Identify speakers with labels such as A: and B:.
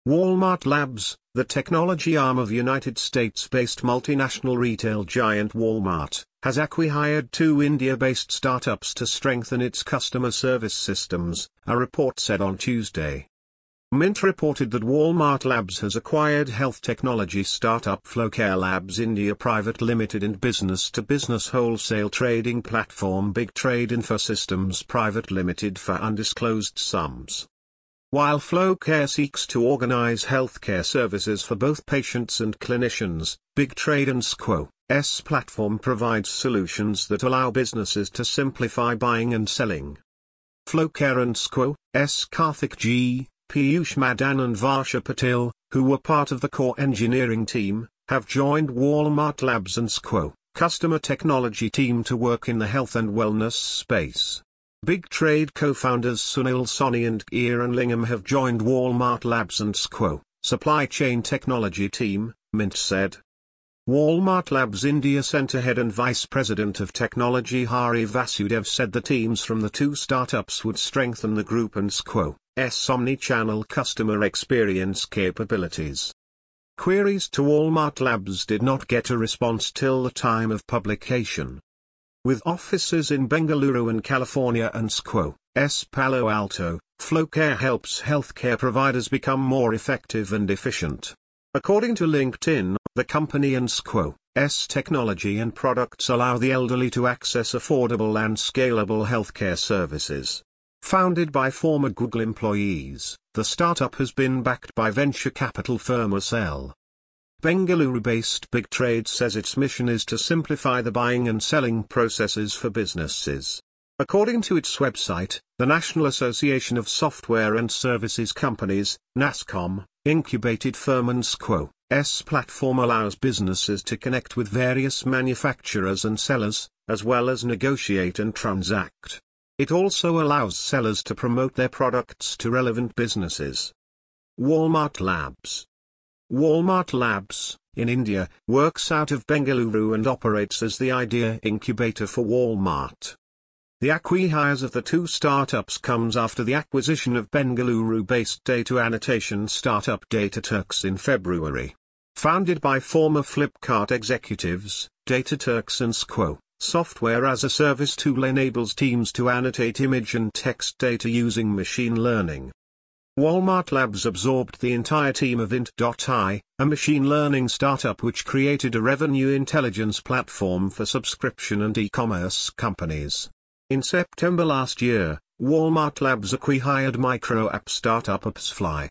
A: Walmart Labs, the technology arm of United States-based multinational retail giant Walmart, has acqui-hired two India-based startups to strengthen its customer service systems, a report said on Tuesday. Mint reported that Walmart Labs has acquired health technology startup Flowcare Labs India Private Limited and business-to-business wholesale trading platform Big Trade Infosystems Private Limited for undisclosed sums. While Flowcare seeks to organize healthcare services for both patients and clinicians, Big Trade and SQO's platform provides solutions that allow businesses to simplify buying and selling. Flowcare and SQO's Karthik G, Piyush Madan and Varsha Patil, who were part of the core engineering team, have joined Walmart Labs and SQO customer technology team to work in the health and wellness space. Big Trade co-founders Sunil Soni and Kieran Lingham have joined Walmart Labs and SQO supply chain technology team, Mint said. Walmart Labs India Center Head and Vice President of Technology Hari Vasudev said the teams from the two startups would strengthen the group and SQO's omni-channel customer experience capabilities. Queries to Walmart Labs did not get a response till the time of publication. With offices in Bengaluru and California and SQO's Palo Alto, Flowcare helps healthcare providers become more effective and efficient. According to LinkedIn, the company and SQO's technology and products allow the elderly to access affordable and scalable healthcare services. Founded by former Google employees, the startup has been backed by venture capital firm Accel. Bengaluru-based Big Trade says its mission is to simplify the buying and selling processes for businesses. According to its website, the National Association of Software and Services Companies, NASSCOM, incubated firm and SQO's platform allows businesses to connect with various manufacturers and sellers, as well as negotiate and transact. It also allows sellers to promote their products to relevant businesses. Walmart Labs. Walmart Labs, in India, works out of Bengaluru and operates as the idea incubator for Walmart. The acqui-hires of the two startups comes after the acquisition of Bengaluru-based data annotation startup DataTurks in February. Founded by former Flipkart executives, DataTurks and SQO software as a service tool enables teams to annotate image and text data using machine learning. Walmart Labs absorbed the entire team of Int.ai, a machine learning startup which created a revenue intelligence platform for subscription and e-commerce companies. In September last year, Walmart Labs acqui-hired micro-app startup AppsFly,